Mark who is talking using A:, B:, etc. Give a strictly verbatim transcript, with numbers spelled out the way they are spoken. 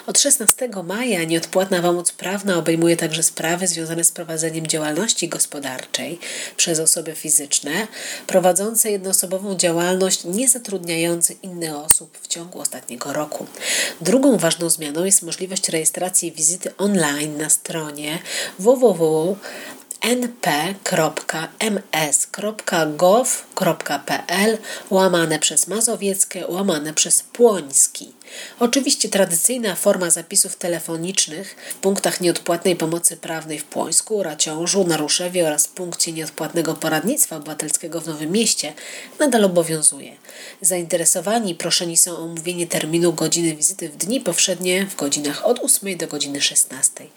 A: Od szesnastego maja nieodpłatna pomoc prawna obejmuje także sprawy związane z prowadzeniem działalności gospodarczej przez osoby fizyczne prowadzące jednoosobową działalność niezatrudniające innych osób w ciągu ostatniego roku. Drugą ważną zmianą jest możliwość rejestracji wizyty online na stronie w w w kropka n p kropka m s kropka gov kropka p l łamane przez Mazowieckie, łamane przez Płoński. Oczywiście tradycyjna forma zapisów telefonicznych w punktach nieodpłatnej pomocy prawnej w Płońsku, Raciążu, Naruszewie oraz punkcie nieodpłatnego poradnictwa obywatelskiego w Nowym Mieście nadal obowiązuje. Zainteresowani proszeni są o omówienie terminu godziny wizyty w dni powszednie w godzinach od ósmej do godziny szesnastej.